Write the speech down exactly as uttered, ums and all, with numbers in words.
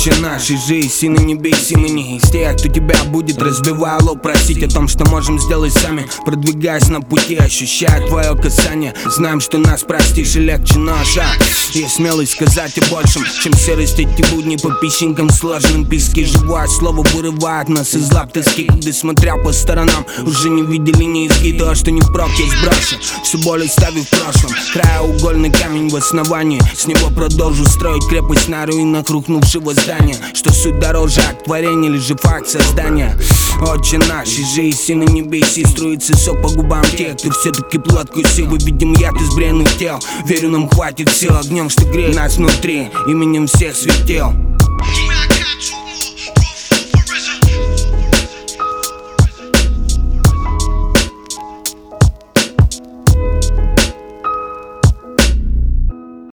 Отче наш, и жизнь, и на небес, и мы не из тех, кто тебя будет, разбивая лоб, просить о том, что можем сделать сами, продвигаясь на пути, ощущая твое касание. Знаем, что нас простишь и легче наша. Есть смелость сказать о большем, чем серость эти будни по песчинкам сложным. Пески живое слово вырывает нас из лап тоски, когда, смотря по сторонам, уже не видели низги. То, что не впрок, я сброшу, всю боль оставив в прошлом. Краеугольный камень в основании, с него продолжу строить крепость на руинах рухнувшего здания. Что суть дороже от творения или же факт создания. Отче наш, и жизнь, и на небесе струится сок по губам тех, кто все-таки плод кусил. Мы видим яд из бренных тел, верю, нам хватит сил огнем, что греет нас внутри, именем всех светил.